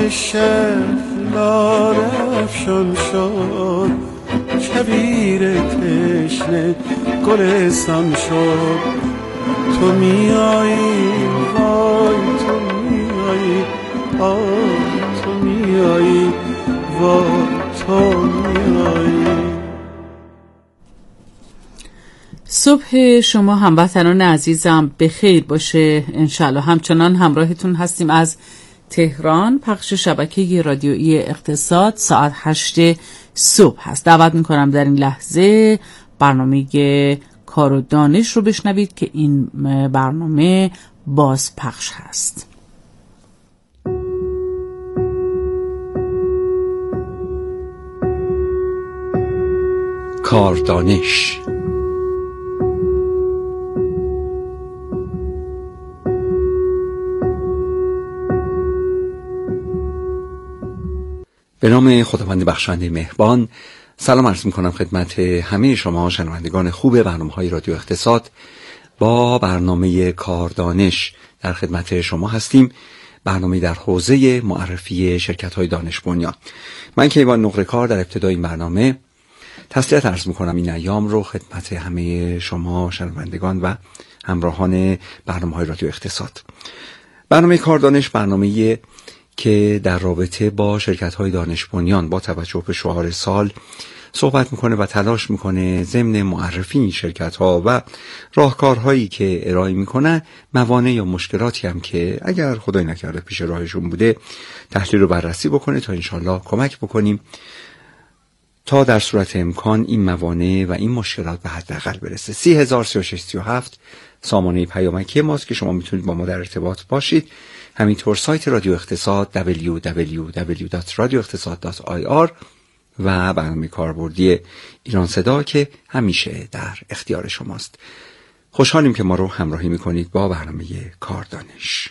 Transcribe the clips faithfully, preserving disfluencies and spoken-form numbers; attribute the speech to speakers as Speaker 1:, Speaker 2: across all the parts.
Speaker 1: شهلا افشان شد، کویر تشنه گلستان شد. تو میایی وای تو میایی، آه تو میایی وای تو میایی.
Speaker 2: صبح شما هموطنان عزیزم بخیر باشه انشالله. همچنان همراهتون هستیم از تهران. پخش شبکه رادیویی اقتصاد ساعت هشت صبح هست. دعوت میکنم در این لحظه برنامه کار و دانش رو بشنوید که این برنامه باز پخش هست.
Speaker 3: کار دانش. به نام خداوند بخشنده مهربان. سلام عرض میکنم خدمت همه شما شنوندگان خوب برنامه‌های رادیو اقتصاد. با برنامه کار دانش در خدمت شما هستیم، برنامه در حوزه معرفی شرکت‌های دانش بنیان. من کیوان نقره‌کار در ابتدای این برنامه تسلیت عرض میکنم این ایام رو خدمت همه شما شنوندگان و همراهان برنامه‌های رادیو اقتصاد. برنامه کار دانش برنامه‌ای که در رابطه با شرکت‌های دانش بنیان با توجه به شعار سال صحبت میکنه و تلاش میکنه ضمن معرفی این شرکت‌ها و راهکارهایی که ارائه میکنه موانع یا مشکلاتی هم که اگر خدای نکرده پیش راهشون بوده تحلیل رو بررسی بکنه تا انشالله کمک بکنیم تا در صورت امکان این موانع و این مشکلات به حداقل برسه. سی هزار سی و شش سی و هفت سامانه پیامکی ماست که شما میتونید با ما در ارتباط باشید. همینطور سایت رادیو اقتصاد دبلیو دبلیو دبلیو دات رادیو اقتصاد دات آی آر و برنامه کاربردی ایران صدا که همیشه در اختیار شماست. خوشحالیم که ما رو همراهی میکنید با برنامه کار دانش.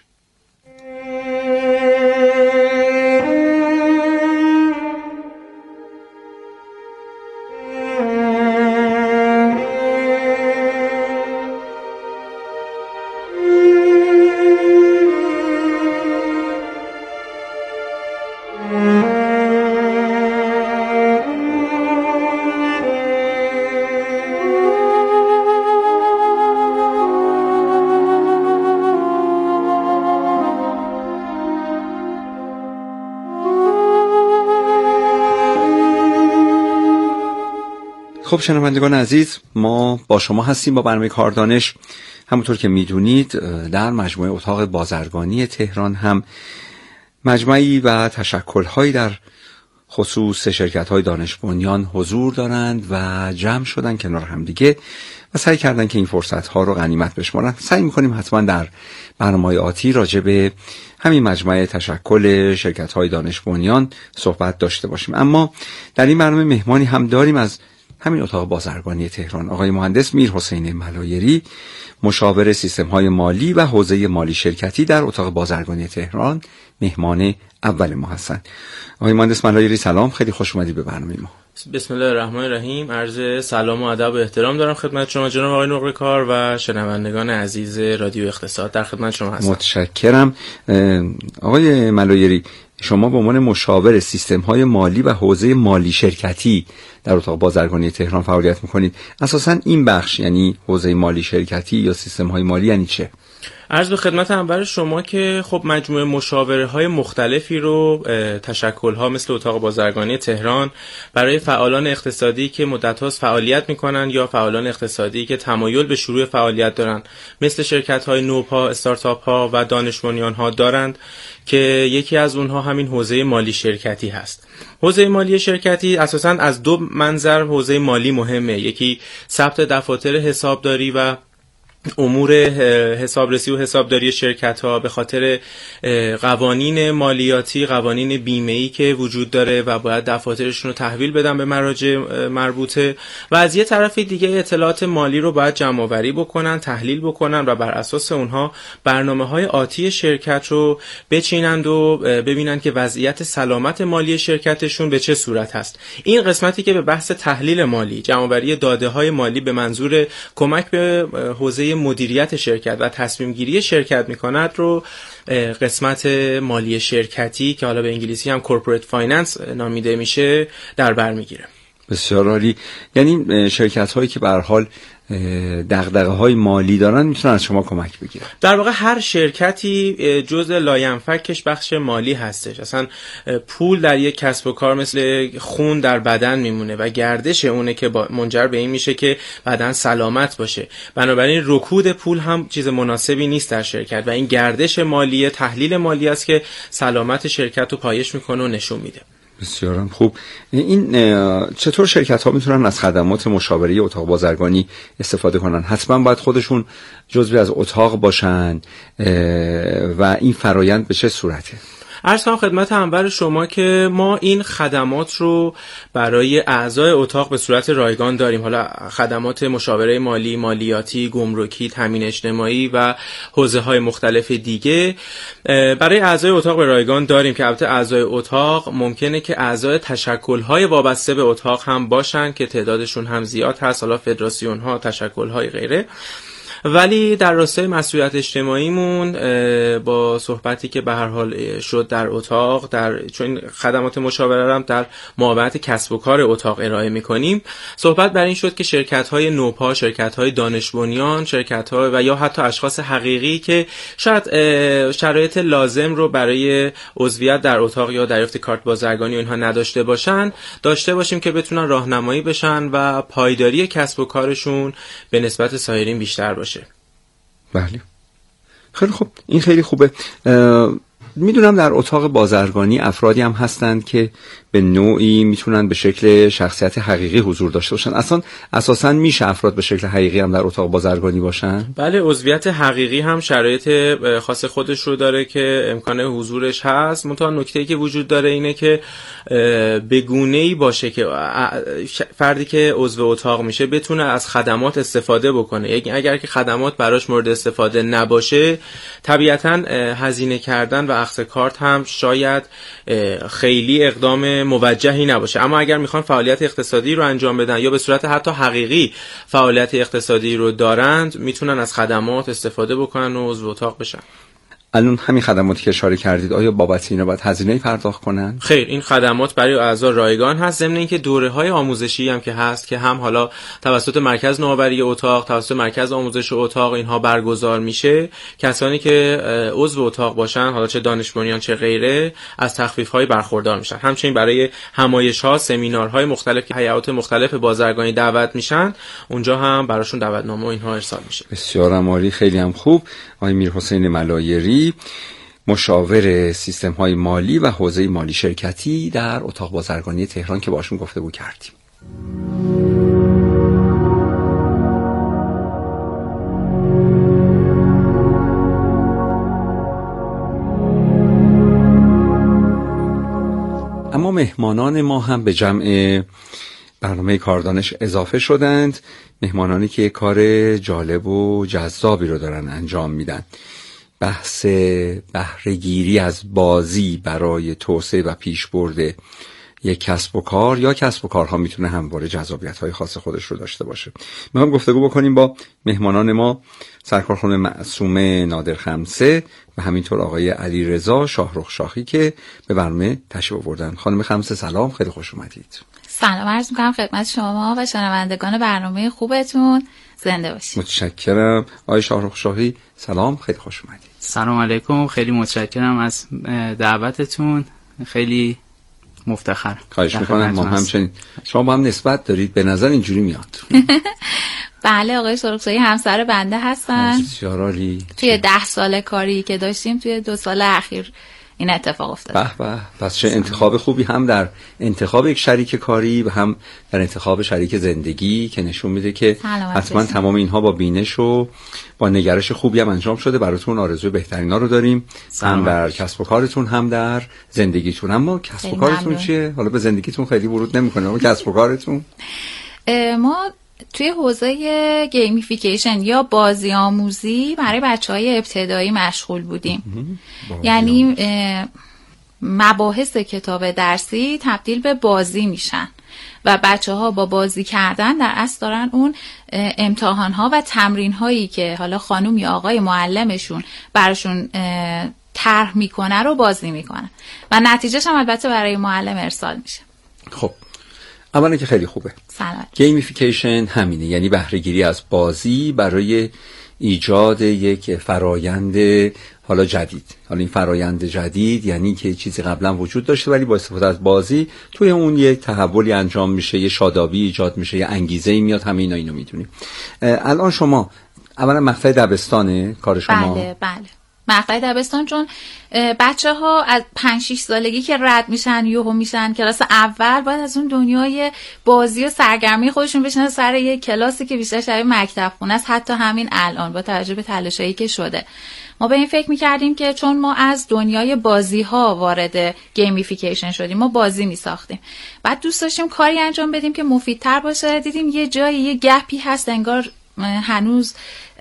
Speaker 3: خب شنوندگان عزیز، ما با شما هستیم با برنامه کار دانش. همونطور که میدونید در مجموعه اتاق بازرگانی تهران هم مجمعی و تشکل‌هایی در خصوص شرکت‌های دانش بنیان حضور دارند و جمع شدن کنار هم دیگه و سعی کردن که این فرصت‌ها رو غنیمت بشمارن. سعی می‌کنیم حتما در برنامه‌های آتی راجع به همین مجمع تشکل شرکت‌های دانش بنیان صحبت داشته باشیم. اما در این برنامه مهمانی هم داریم از همین اتاق بازرگانی تهران، آقای مهندس میرحسین ملایری، مشاور سیستم‌های مالی و حوزه مالی شرکتی در اتاق بازرگانی تهران، مهمان اول ما هستند. آقای مهندس ملایری سلام، خیلی خوش اومدید به برنامه ما.
Speaker 4: بسم الله الرحمن الرحیم. عرض سلام و ادب و احترام دارم خدمت شما جناب آقای نقره‌کار و شنوندگان عزیز رادیو اقتصاد. در خدمت شما هستم.
Speaker 3: متشکرم. آقای ملایری، شما به عنوان مشاور سیستم‌های مالی و حوزه مالی شرکتی در اتاق بازرگانی تهران فعالیت می‌کنید. اساساً این بخش یعنی حوزه مالی شرکتی یا سیستم‌های مالی یعنی چه؟
Speaker 4: عرض به خدمت اول شما که خب مجموعه مشاوره‌های مختلفی رو تشکل‌ها مثل اتاق بازرگانی تهران برای فعالان اقتصادی که مدت‌هاست فعالیت می‌کنن یا فعالان اقتصادی که تمایل به شروع فعالیت دارن مثل شرکت‌های نوپا، استارتاپ‌ها و دانش بنیان‌ها دارند که یکی از اونها همین حوزه مالی شرکتی هست. حوزه مالی شرکتی اساساً از دو منظر حوزه مالی مهمه. یکی ثبت دفاتر حسابداری و امور حسابرسی و حسابداری شرکت ها به خاطر قوانین مالیاتی، قوانین بیمه‌ای که وجود داره و باید دفاترشون رو تحویل بدن به مراجع مربوطه و از یه طرف دیگه اطلاعات مالی رو باید جمع آوری بکنن، تحلیل بکنن و بر اساس اونها برنامه‌های آتی شرکت رو بچینند و ببینن که وضعیت سلامت مالی شرکتشون به چه صورت هست. این قسمتی که به بحث تحلیل مالی، جمع آوری داده‌های مالی به منظور کمک به حوزه عرصه مدیریت شرکت و تصمیم گیری شرکت میکند رو قسمت مالی شرکتی که حالا به انگلیسی هم کورپوریت فایننس نامیده میشه در بر میگیره.
Speaker 3: بسیار عالی. یعنی شرکت هایی که به هر حال دغدغه های مالی دارن میتونن از شما کمک بگیرن.
Speaker 4: در واقع هر شرکتی جزء لاینفکش بخش مالی هستش. اصلا پول در یک کسب و کار مثل خون در بدن میمونه و گردش اونه که منجر به این میشه که بدن سلامت باشه. بنابراین رکود پول هم چیز مناسبی نیست در شرکت و این گردش مالی، تحلیل مالی است که سلامت شرکت رو پایش میکنه و نشون میده.
Speaker 3: بسیارم خوب. این چطور شرکت ها میتونن از خدمات مشاوره اتاق بازرگانی استفاده کنن؟ حتما باید خودشون جزوی از اتاق باشن و این فرایند به چه صورته؟
Speaker 4: عرض کنم خدمت انور شما که ما این خدمات رو برای اعضای اتاق به صورت رایگان داریم. حالا خدمات مشاوره مالی، مالیاتی، گمرکی، تامین اجتماعی و حوزه‌های مختلف دیگه برای اعضای اتاق به رایگان داریم که البته اعضای اتاق ممکنه که اعضای تشکل‌های وابسته به اتاق هم باشن که تعدادشون هم زیاد هست، حالا فدراسیون‌ها، تشکل‌های غیره. ولی در راستای مسئولیت اجتماعیمون با صحبتی که به هر حال شد در اتاق، در چون خدمات مشاوره هم در معاونت کسب و کار اتاق ارائه می‌کنیم، صحبت بر این شد که شرکت‌های نوپا، شرکت‌های دانش بنیان، شرکت‌ها و یا حتی اشخاص حقیقی که شاید شرایط لازم رو برای عضویت در اتاق یا دریافت کارت بازرگانی و اینها نداشته باشن، داشته باشیم که بتونن راهنمایی بشن و پایداری کسب و کارشون به نسبت سایرین بیشتر باشه.
Speaker 3: بله، خیلی خوب. این خیلی خوبه. میدونم در اتاق بازرگانی افرادی هم هستند که به نوعی میتونن به شکل شخصیت حقیقی حضور داشته باشن. اصلا اساسا میشه افراد به شکل حقیقی هم در اتاق بازرگانی باشن؟
Speaker 4: بله، عضویت حقیقی هم شرایط خاص خودش رو داره که امکان حضورش هست. منتها نکته‌ای که وجود داره اینه که به گونه‌ای باشه که فردی که عضو اتاق میشه بتونه از خدمات استفاده بکنه. یعنی اگر که خدمات براش مورد استفاده نباشه، طبیعتاً هزینه کردن و اخذ کارت هم شاید خیلی اقدام موجهی نباشه. اما اگر میخوان فعالیت اقتصادی رو انجام بدن یا به صورت حتی حقیقی فعالیت اقتصادی رو دارند، میتونن از خدمات استفاده بکنن و عضو اتاق بشن.
Speaker 3: الان همین خدماتی که اشاره کردید، آیا بابت اینا باید هزینه پرداخت کنن؟
Speaker 4: خیر، این خدمات برای اعضا رایگان هست، ضمن اینکه دوره‌های آموزشی هم که هست که هم حالا توسط مرکز نوآوری اتاق، توسط مرکز آموزش اتاق اینها برگزار میشه. کسانی که عضو اتاق باشن، حالا چه دانش بنیان چه غیره، از تخفیف‌های برخوردار میشن. همچنین برای همایش‌ها، سمینارهای مختلف که هیئات مختلف بازرگانی دعوت میشن، اونجا هم براشون دعوتنامه و اینها ارسال میشه.
Speaker 3: بسیار عالی، خیلی هم خوب. آقای میرحسین ملایری، مشاور سیستم های مالی و حوزه مالی شرکتی در اتاق بازرگانی تهران که باشون گفتگو کردیم. اما مهمانان ما هم به جمع برنامه کاردانش اضافه شدند. مهمانانی که کار جالب و جذابی رو دارن انجام میدن. بحث بهره‌گیری از بازی برای توسعه و پیشبرد یک کسب و کار یا کسب و کارها میتونه همواره جذابیت‌های خاص خودش رو داشته باشه. میخوام گفتگو بکنیم با مهمانان ما، سرکارخانم معصومه نادر خمسه و همینطور آقای علیرضا شاهرخ شاهی که به برنامه تشریف آوردن. خانم خمسه سلام، خیلی خوش اومدید.
Speaker 5: سلام عرض میکنم خدمت شما و شنوندگان برنامه خوبتون. زنده باشید.
Speaker 3: متشکرم. آقای شاهرخ شاهی سلام، خیلی خوش اومدید.
Speaker 6: سلام علیکم، خیلی متشکرم از دعوتتون، خیلی مفتخر.
Speaker 3: خواهش میکنم. ما همچنین. شما با هم نسبت دارید، به نظر اینجوری میاد.
Speaker 5: بله، آقای شاهرخ شاهی همسر بنده هستن.
Speaker 3: بسیار عالی.
Speaker 5: توی ده سال کاری که داشتیم توی دو سال اخیر این اتفاق افتاد.
Speaker 3: به به، پس چه انتخاب خوبی، هم در انتخاب یک شریک کاری و هم در انتخاب شریک زندگی که نشون میده که حتما تمام اینها با بینش و با نگرش خوبی هم انجام شده. براتون آرزوی بهترینا رو داریم، هم در کسب و کارتون هم در زندگیتون. اما کسب و کارتون چیه؟ حالا به زندگیتون خیلی ورود نمی‌کنه، اما کسب و کارتون؟
Speaker 5: ما توی حوزه گیمیفیکیشن یا بازی آموزی برای بچه‌های ابتدایی مشغول بودیم. یعنی مباحث کتاب درسی تبدیل به بازی میشن و بچه ها با بازی کردن در اصل دارن اون امتحان ها و تمرین هایی که حالا خانم یا آقای معلمشون براشون طرح میکنه رو بازی میکنن و نتیجهش هم البته برای معلم ارسال میشه.
Speaker 3: خب اولا که خیلی خوبه.
Speaker 5: سلام.
Speaker 3: گیمیفیکیشن همینه، یعنی بهره گیری از بازی برای ایجاد یک فرایند حالا جدید. حالا این فرایند جدید یعنی که چیزی قبلا وجود داشته ولی با استفاده از بازی توی اون یک تحولی انجام میشه، یه شادابی ایجاد میشه، یه انگیزه‌ای میاد. همه اینا اینو میدونیم. الان شما اولا مقطع دبستانه کار شما؟
Speaker 5: بله بله مقطع دبستان، چون بچه ها از پنج شش سالگی که رد میشن یهو میشن کلاس اول، باید از اون دنیای بازی و سرگرمی خودشون بشن سر یه کلاسی که بیشتر شبیه مکتب خونه است. حتی همین الان با توجه به تلاشایی که شده ما به این فکر میکردیم که چون ما از دنیای بازی ها وارد گیمیفیکیشن شدیم، ما بازی میساختیم، بعد دوست داشتیم کاری انجام بدیم که مفیدتر باشه. دیدیم یه جایی یه گپی هست انگار هنوز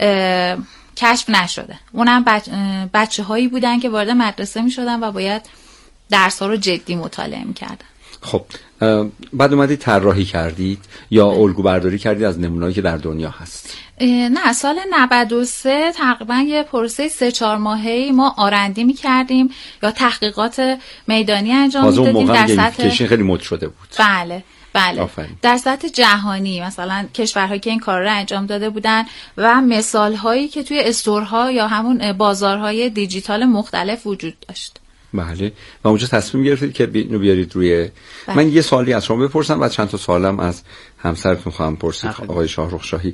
Speaker 5: کشف نشده. اونم بچ... بچه هایی بودن که وارد مدرسه می شدن و باید درس ها رو جدی مطالعه می کردن.
Speaker 3: خب بعد اومدید طراحی کردید یا الگو برداری کردید از نمونه‌ای که در دنیا هست؟
Speaker 5: نه، سال نود و سه تقریبا یه پروسه سه چهار ماهه‌ای ما آرندی می کردیم یا تحقیقات میدانی انجام می دادیم. در سطح
Speaker 3: خیلی مد شده بود.
Speaker 5: بله بله
Speaker 3: آفرین.
Speaker 5: در سطح جهانی مثلا کشورهایی که این کار رو انجام داده بودن و مثال هایی که توی استورها یا همون بازارهای دیجیتال مختلف وجود داشت.
Speaker 3: بله و اونجا تصمیم گرفتید که اینو بیارید روی بله. من یه سوالی از شما بپرسم و چند تا سوالم از همسرتون خواهم پرسید آقای شاهرخ شاهی.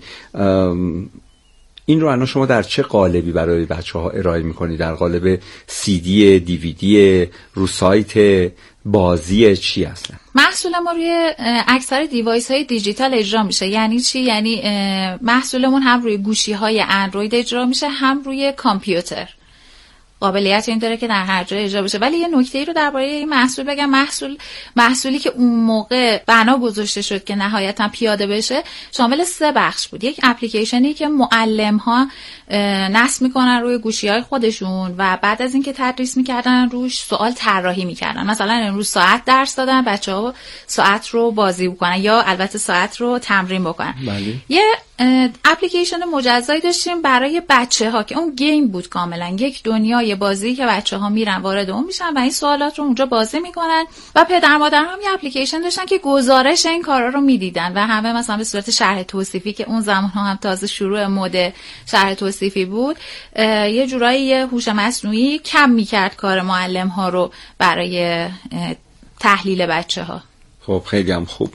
Speaker 3: این رو الان شما در چه قالبی برای بچه‌ها ارائه می‌کنید؟ در قالب سی دی، دی وی دی، رو سایت، بازی، چی اصلا؟
Speaker 5: محصول ما روی اکثر دیوایس های دیجیتال اجرا میشه. یعنی چی؟ یعنی محصولمون هم روی گوشی های اندروید اجرا میشه، هم روی کامپیوتر. قابلیت این داره که در هر جای اجرا بشه. ولی یه نکته‌ای رو درباره این محصول بگم. محصول محصولی که اون موقع بنا گذاشته شد که نهایتا پیاده بشه شامل سه بخش بود. یک اپلیکیشنی که معلم‌ها نصب میکنن روی گوشی‌های خودشون و بعد از اینکه تدریس میکردن روش سوال طراحی میکردن. مثلا امروز ساعت درس دادن، بچه‌ها ساعت رو بازی بکنن یا البته ساعت رو تمرین بکنن.
Speaker 3: بله.
Speaker 5: یه اپلیکیشن مجزایی داشتیم برای بچه‌ها که اون گیم بود، کاملا یک دنیای بازی که بچه‌ها میرن وارد اون میشن و این سوالات رو اونجا بازی میکنن و پدر مادر هم یه اپلیکیشن داشتن که گزارش این کارا رو میدیدن و همه مثلا به صورت شرح توصیفی که اون زمان ها هم تازه شروع مد شرح توصیفی بود، یه جورایی یه هوش مصنوعی کم میکرد کار معلم ها رو برای تحلیل بچه‌ها.
Speaker 3: خب خیلی هم خوب.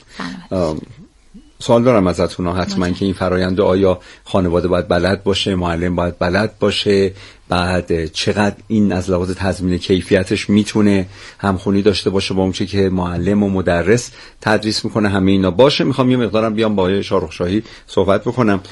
Speaker 3: سوال دارم ازتون حتما که این فرآیند آیا خانواده باید بلد باشه، معلم باید بلد باشه، بعد چقدر این از لحاظ تضمین کیفیتش میتونه همخونی داشته باشه با اون چه که معلم و مدرس تدریس میکنه، همه اینا باشه. میخوام یه مقدارم بیام با آقای شاهرخ شاهی صحبت بکنم.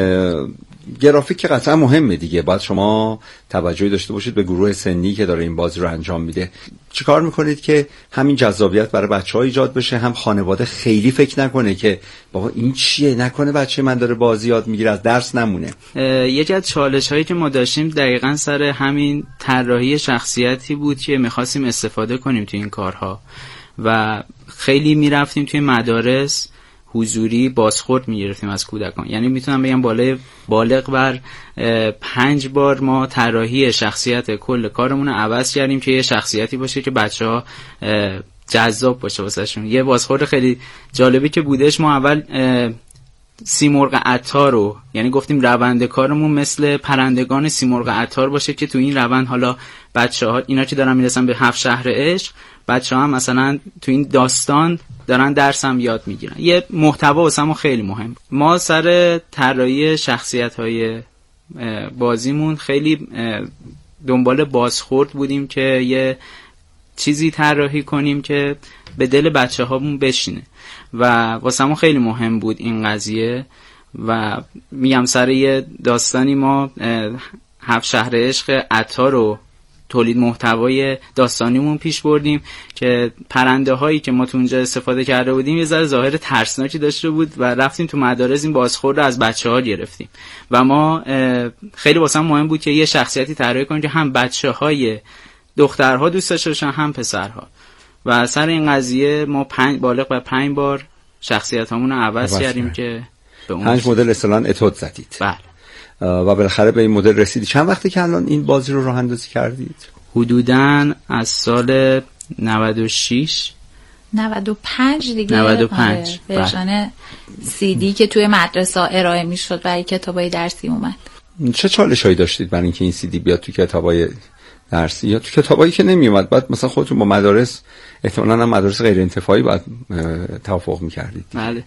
Speaker 3: گرافیک که قطعا مهمه دیگه، باید شما توجهی داشته باشید به گروه سنی که داره این بازی رو انجام میده. چیکار میکنید که همین جذابیت برای بچه‌ها ایجاد بشه، هم خانواده خیلی فکر نکنه که بابا این چیه، نکنه بچه من داره بازی یاد میگیره از درس نمونه؟
Speaker 6: یکی از چالش هایی که ما داشتیم دقیقاً سر همین طراحی شخصیتی بود که میخواستیم استفاده کنیم توی این کارها و خیلی میرفتیم توی مدارس حضوری بازخورد میگرفتیم از کودکان. یعنی میتونم بگم بالای بالغ بر پنج بار ما طراحی شخصیت کل کارمون رو عوض کردیم که یه شخصیتی باشه که بچه‌ها جذاب باشه واسهشون. یه بازخورد خیلی جالبی که بودش، ما اول سیمرغ عطار رو، یعنی گفتیم روند کارمون مثل پرندگان سیمرغ عطار باشه که تو این روند حالا بچه‌ها اینا که دارن میرسن به هفت شهر عشق، بچه‌ها هم مثلا تو این داستان دارن درس هم یاد میگیرن. یه محتوا واسمون خیلی مهم. ما سر طراحی شخصیت‌های بازیمون خیلی دنبال بازخورد بودیم که یه چیزی طراحی کنیم که به دل بچه‌هامون بشینه و واسمون خیلی مهم بود این قضیه. و میگم سر یه داستانی ما هفت شهر عشق عطار رو تولید محتوای داستانیمون پیش بردیم که پرنده هایی که ما تو اونجا استفاده کرده بودیم یه ذره ظاهر ترسناکی داشته بود و رفتیم تو مدارس این بازخورد رو از بچه‌ها گرفتیم و ما خیلی واسمون مهم بود که یه شخصیتی طراحی کنیم که هم بچه‌های دخترها دوست داشته باشن هم پسرها و سر این قضیه ما پنج بالغ بر پنج بار شخصیتامون رو عوض کردیم که به اون
Speaker 3: پنج مدل اصطلاحاً اتود زدید.
Speaker 6: بله.
Speaker 3: و بالاخره به این مدل رسیدید. چند وقتی که الان این بازی رو راه اندازی کردید؟
Speaker 6: حدوداً از سال نود و شش
Speaker 5: نود و پنج دیگه.
Speaker 6: نود و پنج
Speaker 5: ورژن سی دی که توی مدرسه ارائه میشد برای کتابای درسی اومد.
Speaker 3: چه چالشایی داشتید برای اینکه این سی دی بیاد تو کتابای درسی یا تو کتابایی که نمی اومد؟ بعد مثلا خودتون با مدارس احتمالاً هم مدارس غیر انتفاعی باید توافق می‌کردید.
Speaker 6: بله.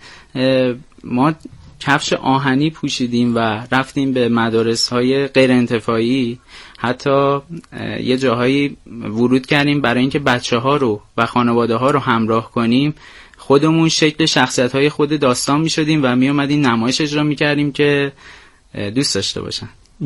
Speaker 6: ما کفش آهنی پوشیدیم و رفتیم به مدارس‌های غیر انتفاعی، حتی یه جاهایی ورود کردیم برای اینکه بچه‌ها رو و خانواده‌ها رو همراه کنیم. خودمون شکل شخصیت‌های خود داستان می‌شدیم و می‌اومدیم نمایش اجرا می‌کردیم که دوست داشته باشن.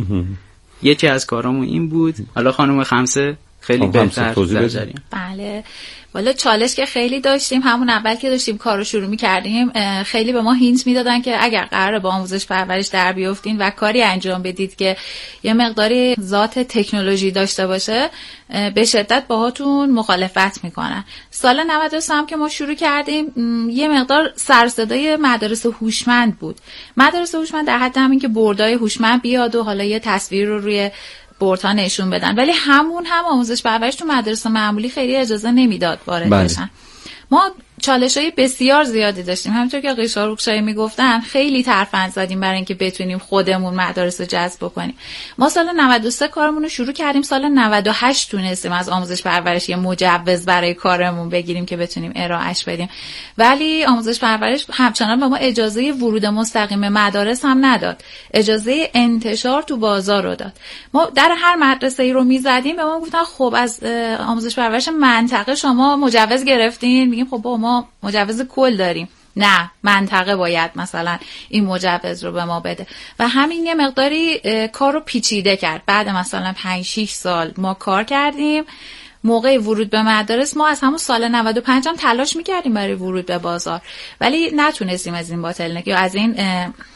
Speaker 6: یکی از کارامون این بود. حالا خانم خمسه خیلی بهتر توضیح بده.
Speaker 5: بله. والا چالش که خیلی داشتیم. همون اول که داشتیم کارو شروع می‌کردیم خیلی به ما هینت میدادن که اگر قراره با آموزش پرورش در بیافتین و کاری انجام بدید که یه مقداری ذات تکنولوژی داشته باشه، به شدت باهاتون مخالفت میکنن. سال نود و سه هم که ما شروع کردیم یه مقدار سر صدای مدارس هوشمند بود. مدارس هوشمند در حد همین که بردای هوشمند بیاد و حالا یه تصویر رو روی بورتا نشون بدن، ولی همون هم آموزش پرورش تو مدرسه معمولی خیلی اجازه نمیداد وارد بشن. ما چالش‌های بسیار زیادی داشتیم. همونطور که آقای شاروخشاهی میگفتن خیلی ترفند زدیم برای اینکه بتونیم خودمون مدارس رو جذب بکنیم. ما سال نود و سه کارمون رو شروع کردیم، سال نود و هشت تونستیم از آموزش پرورش یه مجوز برای کارمون بگیریم که بتونیم ارائهش بدیم، ولی آموزش پرورش همچنان به ما اجازه ورود مستقیم مدارس هم نداد، اجازه انتشار تو بازار رو داد. ما در هر مدرسه‌ای رو میزدیم به ما گفتن خب از آموزش پرورش منطقه شما مجوز گرفتین؟ میگیم خب با ما مجوز کل داریم. نه، منطقه باید مثلا این مجوز رو به ما بده و همین یه مقداری کار رو پیچیده کرد. بعد مثلا پنج شش سال ما کار کردیم، موقع ورود به مدارس ما از همون سال نود و پنج هم تلاش میکردیم برای ورود به بازار، ولی نتونستیم از این باتلنک یا از این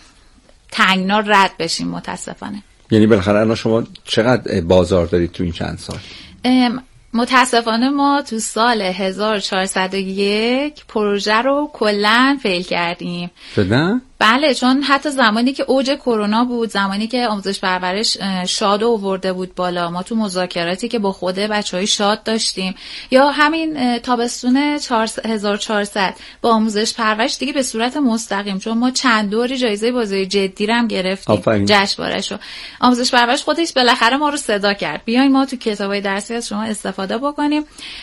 Speaker 5: تنگنا رد بشیم متاسفانه.
Speaker 3: یعنی بالاخره الان شما چقدر بازار دارید تو این چند سال؟
Speaker 5: متاسفانه ما تو سال هزار و چهارصد و یک پروژه رو کلاً فیل کردیم.
Speaker 3: شدن؟
Speaker 5: بله، چون حتی زمانی که اوج کرونا بود، زمانی که آموزش پرورش شاد آورده بود بالا، ما تو مذاکراتی که با خود بچهای شاد داشتیم یا همین تابستون هزار و چهارصد با آموزش پرورش دیگه به صورت مستقیم، چون ما چند دوری جایزه بازی جدی رو هم گرفتیم جشنواره‌شو. آموزش پرورش خودش بالاخره ما رو صدا کرد بیاین ما تو کتابای درسی از شما استفاده بکنیم،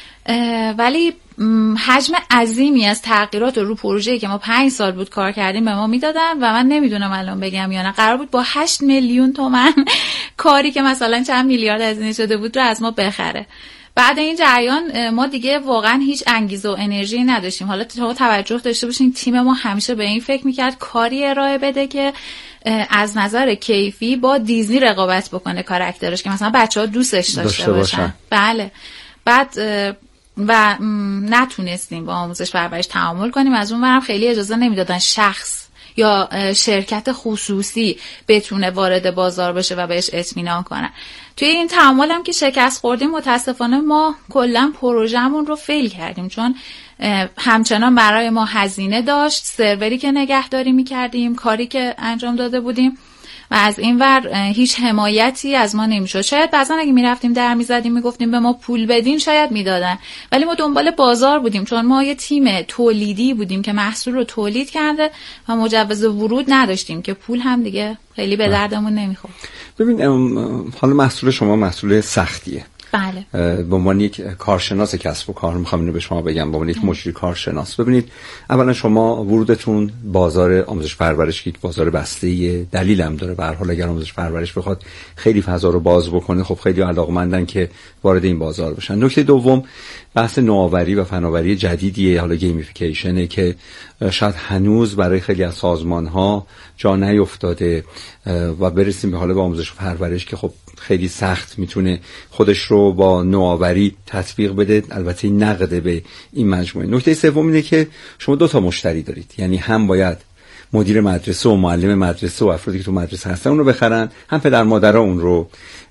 Speaker 5: ولی حجم عظیمی از تغییرات رو پروژه‌ای که ما پنج سال بود کار کردیم به ما میدادن و من نمیدونم الان بگم یا نه. قرار بود با هشت میلیون تومان کاری که مثلا چند میلیارد هزینه شده بود رو از ما بخره. بعد این جریان ما دیگه واقعا هیچ انگیزه و انرژی نداشتیم. حالا تو توجه داشته باشین تیم ما همیشه به این فکر میکرد کاری ارائه بده که از نظر کیفی با دیزنی رقابت بکنه کاراکترش، که مثلا بچه‌ها دوستش داشته, داشته باشن. باشن. بله. بعد و نتونستیم با آموزش پرورش تعامل کنیم. از اون ورم خیلی اجازه نمیدادن شخص یا شرکت خصوصی بتونه وارد بازار بشه و بهش اطمینان کنن. توی این تعامل هم که شکست خوردیم متاسفانه ما کلا پروژه‌مون رو فیل کردیم، چون همچنان برای ما هزینه داشت، سروری که نگهداری میکردیم، کاری که انجام داده بودیم و از این ور هیچ حمایتی از ما نمیشد. شاید بعضا اگه میرفتیم در میزدیم میگفتیم به ما پول بدین شاید میدادن، ولی ما دنبال بازار بودیم، چون ما یه تیم تولیدی بودیم که محصول رو تولید کرده و مجوز ورود نداشتیم که پول هم دیگه خیلی به دردمون نمیخورد.
Speaker 3: ببین حالا محصول شما محصول سختیه.
Speaker 5: بله.
Speaker 3: به عنوان یک کارشناس کسب و کار میخوام اینو به شما بگم، به عنوان یک مشیر کارشناس. ببینید اولا شما ورودتون بازار آموزش پرورش که یک بازار بسته‌ایه، دلیل هم داره. به هر حال اگر آموزش پرورش بخواد خیلی فضا رو باز بکنه خب خیلی علاقمندن که وارد این بازار بشن. نکته دوم بحث نوآوری و فناوری جدیدیه، حالا گیمیفیکیشنه که شاید هنوز برای خیلی از سازمان‌ها جا نیفتاده و برسیم به حال به آموزش پرورش که خب خیلی سخت میتونه خودش رو با نوآوری تطبیق بده. البته نقده به این مجموعه. نکته سوم اینه که شما دو تا مشتری دارید، یعنی هم باید مدیر مدرسه و معلم مدرسه و افرادی که تو مدرسه هستن اون رو بخرن، هم پدر مادرها اون رو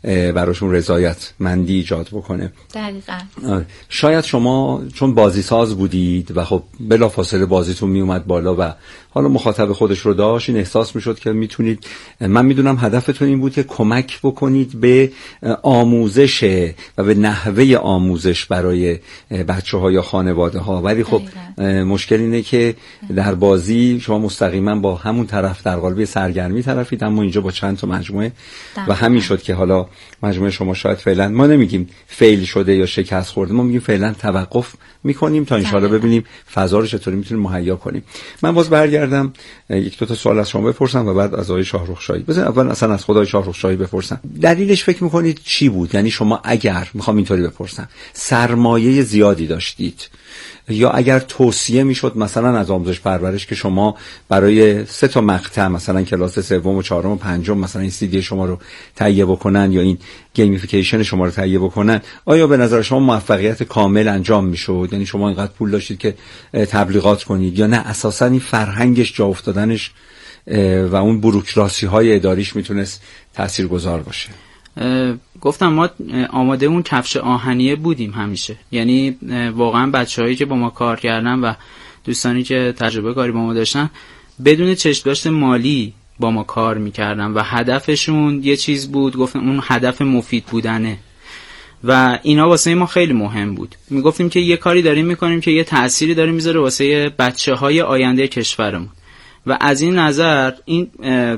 Speaker 3: براشون رضایت مندی ایجاد بکنه.
Speaker 5: دقیقاً.
Speaker 3: شاید شما چون بازی ساز بودید و خب بلافاصله بازیتون می اومد بالا و حالا مخاطب خودش رو داشت، این احساس میشد که میتونید، من میدونم هدفتون این بود که کمک بکنید به آموزش و به نحوه آموزش برای بچه ها یا خانواده ها، ولی خب مشکل اینه که در بازی شما مستقیما با همون طرف در قالب سرگرمی طرفید، اما اینجا با چند تا مجموعه و همین شد که حالا مجموعه شما شاید فعلا، ما نمیگیم فیل شده یا شکست خورده، ما میگیم فعلا توقف میکنیم تا انشالله ببینیم فضا رو چطوری میتونیم مهیا کنیم. من باز برگردم یک دو تا سوال از شما بپرسم و بعد از آقای شاهرخ شاهی. بذار اول اصلا از خدای شاهرخ شاهی بپرسم، دلیلش فکر میکنید چی بود؟ یعنی شما اگر میخوام اینطوری بپرسم، سرمایه زیادی داشتید یا اگر توصیه میشد مثلا از آموزش پرورش که شما برای سه تا مقطع مثلا کلاس سوم و چهارم و پنجم مثلا این سی دی شما رو تهیه بکنن یا این گیمفیکیشن شما رو تهیه بکنن، آیا به نظر شما موفقیت کامل انجام میشد؟ یعنی شما اینقدر پول داشتید که تبلیغات کنید یا نه اساسا این فرهنگش جا افتادنش و اون بوروکراسی های اداریش میتونست تاثیرگذار باشه؟
Speaker 6: گفتم ما آماده اون کفش آهنیه بودیم همیشه، یعنی واقعا بچه‌هایی که با ما کار کردن و دوستانی که تجربه کاری با ما داشتن بدون چشم‌داشت مالی با ما کار میکردن و هدفشون یه چیز بود، گفتم اون هدف مفید بودنه و اینا واسه ما خیلی مهم بود. میگفتیم که یه کاری داریم میکنیم که یه تأثیری داره میذاره واسه بچه‌های آینده کشورمون و از این نظر این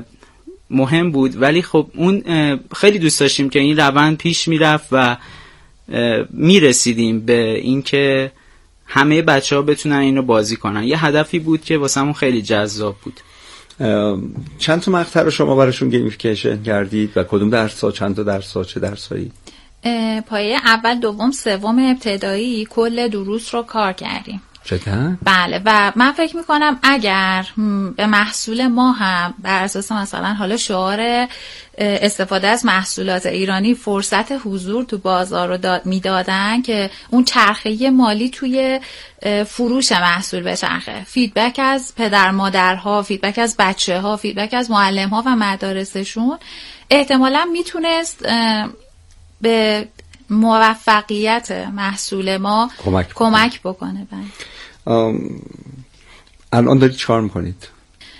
Speaker 6: مهم بود. ولی خب اون خیلی دوست داشتیم که این روند پیش میرفت و میرسیدیم به اینکه همه بچه‌ها بتونن اینو بازی کنن. یه هدفی بود که واسمون خیلی جذاب بود.
Speaker 3: چند تا مقطع رو شما براشون گیمفیکیشن کردید و کدوم درس‌ها، چند تا درس‌ها، چه درسایی؟
Speaker 5: پایه اول، دوم، سوم ابتدایی کل دروس رو کار کردیم.
Speaker 3: چطور؟
Speaker 5: بله و من فکر میکنم اگر به محصول ما هم بر اساس مثلا حالا شعار استفاده از محصولات ایرانی فرصت حضور تو بازار رو میدادن که اون چرخه مالی توی فروش محصول بچرخه، فیدبک از پدر مادرها، فیدبک از بچه ها، فیدبک از معلم ها و مدارسشون احتمالا میتونست به موفقیت محصول ما
Speaker 3: کمک,
Speaker 5: کمک بکنه.
Speaker 3: الان دارید چیکار میکنید؟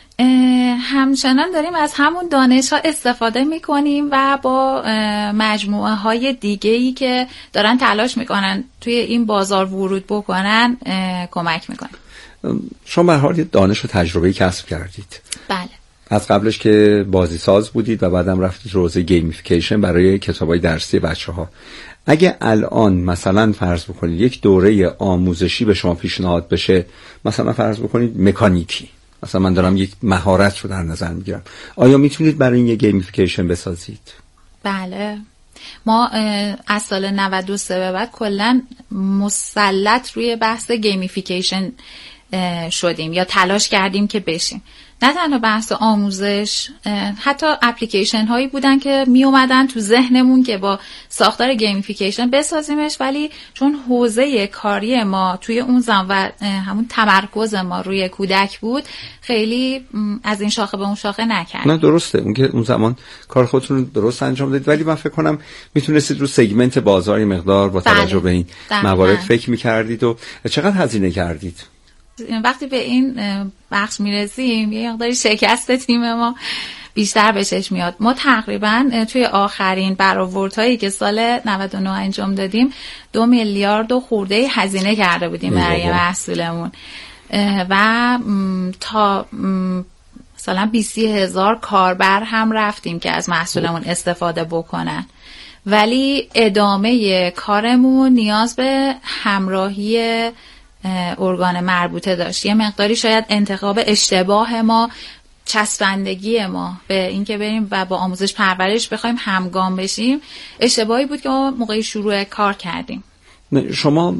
Speaker 5: همچنان داریم از همون دانش ها استفاده میکنیم و با مجموعه های دیگه‌ای که دارن تلاش میکنن توی این بازار ورود بکنن کمک میکنیم.
Speaker 3: شما به هر حال دانش و تجربه کسب کردید.
Speaker 5: بله.
Speaker 3: از قبلش که بازی ساز بودید و بعدم رفتید حوزه گیمفیکیشن برای کتابای درسی بچه‌ها. اگه الان مثلا فرض بکنید یک دوره آموزشی به شما پیشنهاد بشه، مثلا فرض بکنید مکانیکی، مثلا من دارم یک مهارت رو در نظر میگیرم، آیا میتونید برای این یه گیمفیکیشن بسازید؟
Speaker 5: بله، ما از سال نود و سه به بعد کلا مسلط روی بحث گیمفیکیشن شدیم یا تلاش کردیم که بشیم. نه تنها بحث آموزش، حتی اپلیکیشن هایی بودن که می اومدن تو ذهنمون که با ساختار گیمفیکیشن بسازیمش، ولی چون حوزه کاری ما توی اون زمان و همون تمرکز ما روی کودک بود خیلی از این شاخه به اون شاخه نکردیم.
Speaker 3: نه درسته، اون که اون زمان کار خودتون درست انجام دادید، ولی من فکر کنم میتونستید رو سگمنت بازار مقدار با توجه به این موارد فکر میکردید. و چقدر هزینه کردید؟
Speaker 5: وقتی به این بخش میرسیم یه مقداری شکست تیم ما بیشتر بهش میاد. ما تقریبا توی آخرین برآوردهایی که سال نود و نه انجام دادیم دو میلیارد و خورده هزینه کرده بودیم برای محصولمون و تا مثلا بیست هزار کاربر هم رفتیم که از محصولمون استفاده بکنن، ولی ادامه کارمون نیاز به همراهی ارگان مربوطه داشت. یه مقداری شاید انتخاب اشتباه ما، چسبندگی ما به اینکه بریم و با آموزش پرورش بخوایم همگام بشیم اشتباهی بود که ما موقعی شروع کار کردیم.
Speaker 3: شما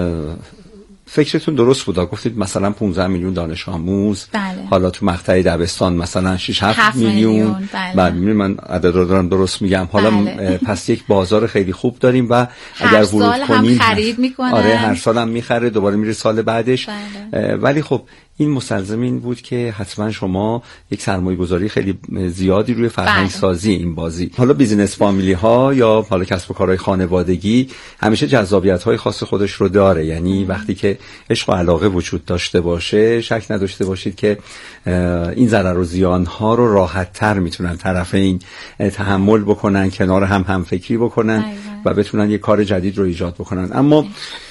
Speaker 3: فکرتون درست بود، گفتید مثلا پانزده میلیون دانش آموز،
Speaker 5: بله.
Speaker 3: حالا تو مقطع دبستان مثلا شش هفت میلیون،
Speaker 5: بله.
Speaker 3: من عدد رو دارم درست میگم، حالا
Speaker 5: بله.
Speaker 3: پس یک بازار خیلی خوب داریم و اگر ورود کنیم
Speaker 5: هم خرید میکنه،
Speaker 3: آره هر سال هم میخره، دوباره میره سال بعدش،
Speaker 5: بله.
Speaker 3: ولی خب این مستلزم این بود که حتما شما یک سرمایه گذاری خیلی زیادی روی فرهنگ سازی این بازی. حالا بیزینس فامیلی ها یا حالا کسب و کارهای خانوادگی همیشه جذابیت های خاص خودش رو داره، یعنی وقتی که عشق و علاقه وجود داشته باشه شک نداشته باشید که این ضرر و زیان ها رو راحت تر میتونن طرفین تحمل بکنن، کنار هم هم فکری بکنن و بتونن یک کار جدید رو ایجاد بکنن. اما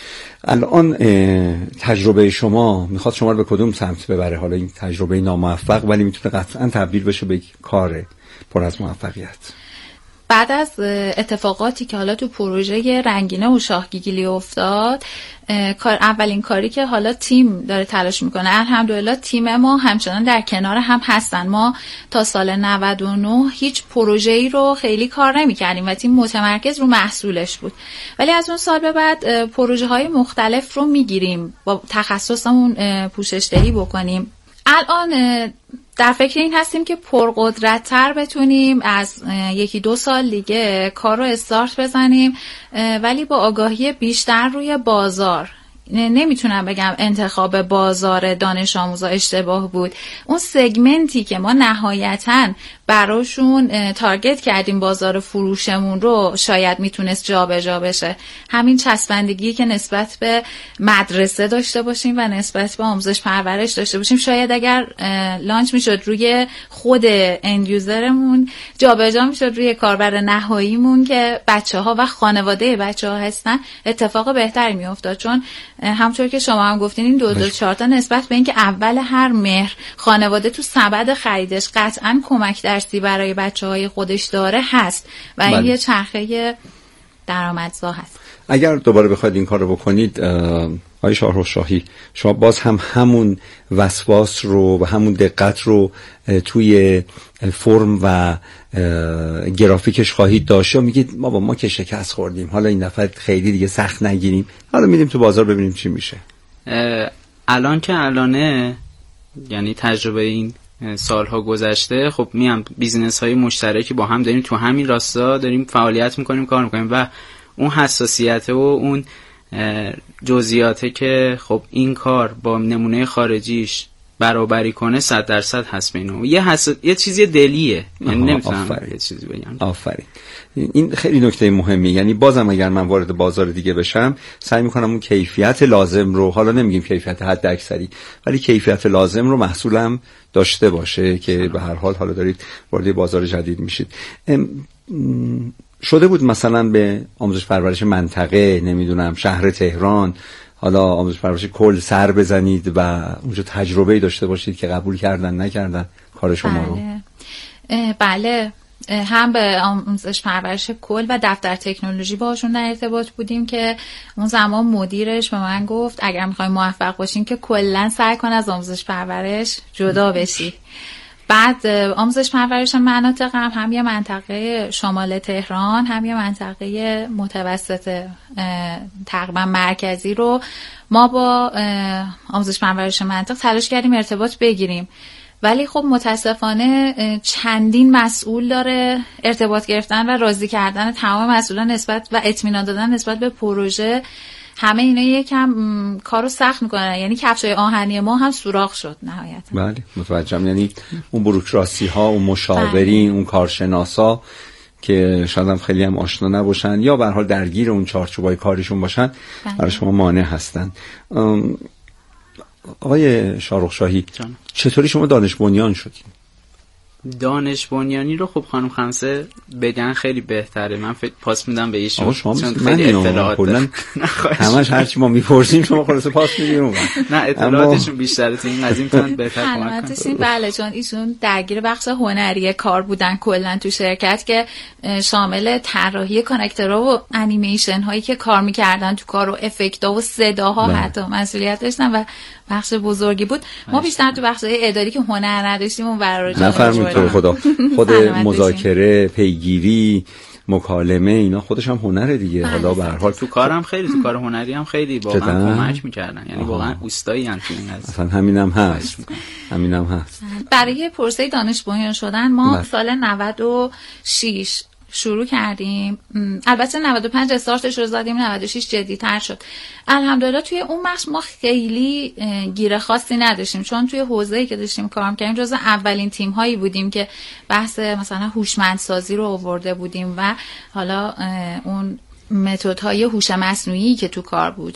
Speaker 3: الان تجربه شما میخواد شما رو به کدوم سمت ببره؟ حالا این تجربه ناموفق ولی میتونه قطعا تبدیل بشه به کار پر از موفقیت.
Speaker 5: بعد از اتفاقاتی که حالا تو پروژه رنگینه و شاهگیگیلی افتاد، کار اولین کاری که حالا تیم داره تلاش میکنه، الحمدلله تیم ما همچنان در کنار هم هستن. ما تا سال نود و نه هیچ پروژه‌ای رو خیلی کار نمی‌کردیم و تیم متمرکز رو محصولش بود، ولی از اون سال به بعد پروژه‌های مختلف رو میگیریم با تخصصمون پوشش‌دهی بکنیم. الان در فکر این هستیم که پرقدرت‌تر بتونیم از یکی دو سال دیگه کار رو استارت بزنیم، ولی با آگاهی بیشتر روی بازار. نمیتونم بگم انتخاب بازار دانش آموزا اشتباه بود، اون سگمنتی که ما نهایتاً براشون تارگت کردیم بازار فروشمون رو شاید میتونست جا به جا بشه. همین چسبندگی که نسبت به مدرسه داشته باشیم و نسبت به آموزش پرورش داشته باشیم، شاید اگر لانچ میشد روی خود اند یوزرمون، جا به جا میشد روی کاربر نهاییمون که بچه ها و خانواده بچه ها هستن، اتفاق بهتری میافتاد. چون همونطور که شما هم گفتین این دو هزار و چهار تا نسبت به اینکه اول هر مهر خانواده تو سبد خریدش قطعاً کمک درسی برای بچه‌های خودش داره هست و این یه چرخه درآمدزا هست.
Speaker 3: اگر دوباره بخواید این کار رو بکنید آقای شاهرخ شاهی، شما باز هم همون وسواس رو و همون دقت رو توی فرم و گرافیکش خواهید داشت و میگید ما با ما که شکست خوردیم، حالا این دفعه خیلی دیگه سخت نگیریم، حالا میریم تو بازار ببینیم چی میشه.
Speaker 6: الان که الانه، یعنی تجربه این سالها گذشته، خب میام بیزینس های مشترکی با هم داریم تو همین راستا داریم فعالیت میکنیم، کار میکنیم و اون حساسیت و اون جزئیاته که خب این کار با نمونه خارجیش برابری کنه صد درصد هست بینو یه حس... یه چیزی دلیه، یعنی نمیتونم یه چیزی بگم.
Speaker 3: آفرین، این خیلی نکته مهمی. یعنی بازم اگر من وارد بازار دیگه بشم سعی میکنم اون کیفیت لازم رو، حالا نمیگیم کیفیت حد اکثری، ولی کیفیت لازم رو محصولم داشته باشه که به هر حال حالا دارید وارد بازار جدید میشید. شده بود مثلا به آموزش پرورش منطقه، نمیدونم شهر تهران، حالا آموزش پرورش کل سر بزنید و اونجا تجربه‌ای داشته باشید که قبول کردن نکردن کار شما رو؟
Speaker 5: بله بله، هم به آموزش پرورش کل و دفتر تکنولوژی باشون در ارتباط بودیم که اون زمان مدیرش به من گفت اگر میخوای موفق باشین که کلا سعی کن از آموزش پرورش جدا بشی. بعد آموزش پرورش مناطق هم, هم یه منطقه شمال تهران هم یه منطقه متوسط تقریبا مرکزی رو ما با آموزش پرورش منطق تلاش کردیم ارتباط بگیریم، ولی خب متاسفانه چندین مسئول داره ارتباط گرفتن و راضی کردن تمام مسئولان نسبت و اطمینان دادن نسبت به پروژه، همه اینا یکم کارو سخت میکنن. یعنی کفشای آهنی ما هم سوراخ شد نهایتا.
Speaker 3: بله متوجهم. یعنی اون بوروکراسی ها، اون مشاورین، اون کارشناسا که شاید هم خیلی هم آشنا نباشن یا به هر حال درگیر اون چارچوبای کارشون باشن برای شما مانع هستن. آقای شاهرخ شاهی، چطوری شما دانش بنیان شدین؟
Speaker 6: دانش بنیانی رو خب خانم خمسه بگن خیلی بهتره، من فکر پاس میدم به ایشون.
Speaker 3: شما خیلی اطلاعات دارن، همش هرچی ما میپرسیم شما خلاص پاس میدین اون.
Speaker 6: نه اطلاعاتشون بیشتره تو این قضیه، میتونن بهتر کمک کنن.
Speaker 5: بله چون ایشون درگیر بخش هنری کار بودن کلا تو شرکت که شامل طراحی کانکتورها و انیمیشن هایی که کار میکردن تو کار و افکت‌ها و صداها حتی مسئولیت داشتن و بخش بزرگی بود. ما بیشتر تو بخش اداری که هنر نداشتیم اون برای
Speaker 3: نفرمایید تو خدا. خود مذاکره، پیگیری، مکالمه اینا خودش هم هنره دیگه. حالا به هر حال
Speaker 6: تو کارم خیلی تو کار هنری هم خیلی واقعا کمک می‌کردن، یعنی واقعا اوستایی ان تو این قضیه.
Speaker 3: اصلا همینم هست. همینم هست.
Speaker 5: برای پروسه دانش بنیان شدن ما سال نود و شش شروع کردیم. البته نود و پنج استارتش رو زدیم، نود و شش جدی‌تر شد. الحمدلله توی اون بخش ما خیلی گیر خاصی نداشتیم، چون توی حوزه‌ای که داشتیم کار می‌کردیم جزو اولین تیم‌هایی بودیم که بحث مثلا هوشمندسازی رو آورده بودیم و حالا اون متدهای هوش مصنوعی که تو کار بود،